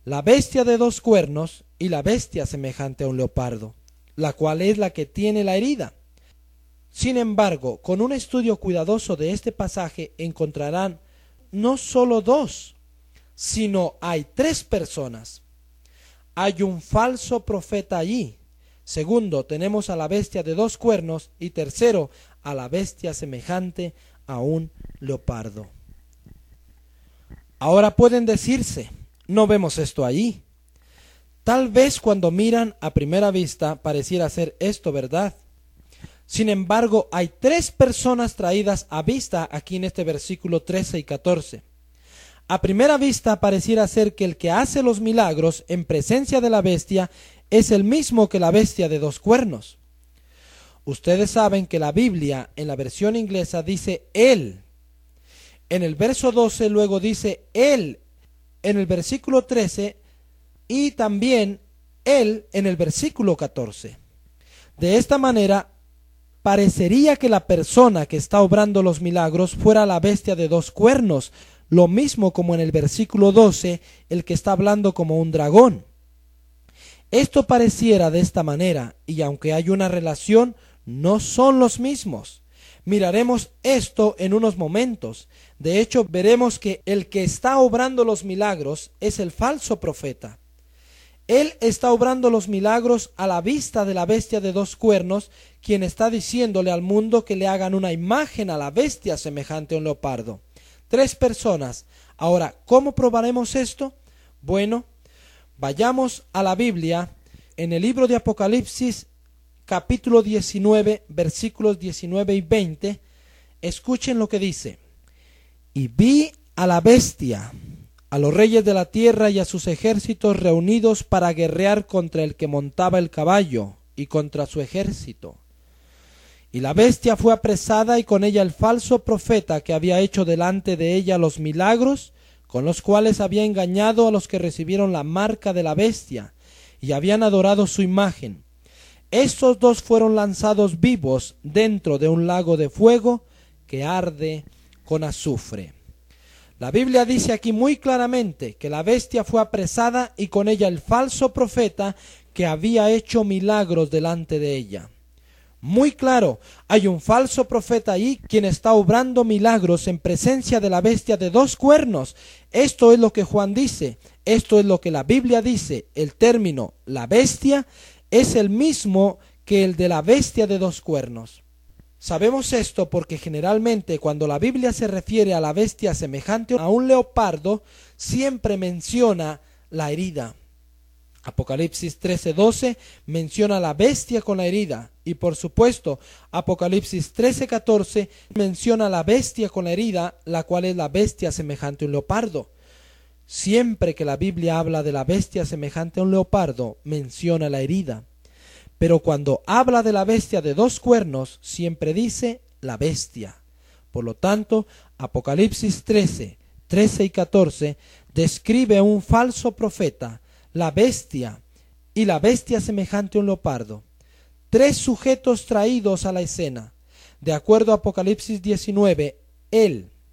la bestia de dos cuernos y la bestia semejante a un leopardo, la cual es la que tiene la herida. Sin embargo, con un estudio cuidadoso de este pasaje encontrarán no solo dos, sino hay tres personas. Hay un falso profeta allí. Segundo, tenemos a la bestia de dos cuernos y tercero, a la bestia semejante a un leopardo. Ahora pueden decirse, no vemos esto allí. Tal vez cuando miran a primera vista pareciera ser esto verdad. Sin embargo, hay tres personas traídas a vista aquí en este versículo 13 y 14. A primera vista pareciera ser que el que hace los milagros en presencia de la bestia es el mismo que la bestia de dos cuernos. Ustedes saben que la Biblia en la versión inglesa dice él. En el verso 12 luego dice él en el versículo 13 y también él en el versículo 14. De esta manera parecería que la persona que está obrando los milagros fuera la bestia de dos cuernos, lo mismo como en el versículo 12 el que está hablando como un dragón. Esto pareciera de esta manera, y aunque hay una relación, no son los mismos. Miraremos esto en unos momentos. De hecho, veremos que el que está obrando los milagros es el falso profeta. Él está obrando los milagros a la vista de la bestia de dos cuernos, quien está diciéndole al mundo que le hagan una imagen a la bestia semejante a un leopardo. Tres personas. Ahora, ¿cómo probaremos esto? Bueno, vayamos a la Biblia en el libro de Apocalipsis, capítulo 19, versículos 19 y 20. Escuchen lo que dice. Y vi a la bestia, a los reyes de la tierra y a sus ejércitos reunidos para guerrear contra el que montaba el caballo y contra su ejército. Y la bestia fue apresada y con ella el falso profeta que había hecho delante de ella los milagros con los cuales había engañado a los que recibieron la marca de la bestia y habían adorado su imagen. Estos dos fueron lanzados vivos dentro de un lago de fuego que arde con azufre. La Biblia dice aquí muy claramente que la bestia fue apresada y con ella el falso profeta que había hecho milagros delante de ella. Muy claro, hay un falso profeta ahí quien está obrando milagros en presencia de la bestia de dos cuernos. Esto es lo que Juan dice, esto es lo que la Biblia dice. El término la bestia es el mismo que el de la bestia de dos cuernos. Sabemos esto porque generalmente cuando la Biblia se refiere a la bestia semejante a un leopardo, siempre menciona la herida. Apocalipsis 13:12 menciona la bestia con la herida y por supuesto Apocalipsis 13:14 menciona la bestia con la herida, la cual es la bestia semejante a un leopardo. Siempre que la Biblia habla de la bestia semejante a un leopardo, menciona la herida. Pero cuando habla de la bestia de dos cuernos, siempre dice la bestia. Por lo tanto, Apocalipsis 13 y 14 describe a un falso profeta, la bestia y la bestia semejante a un leopardo. Tres sujetos traídos a la escena. De acuerdo a Apocalipsis 19, él,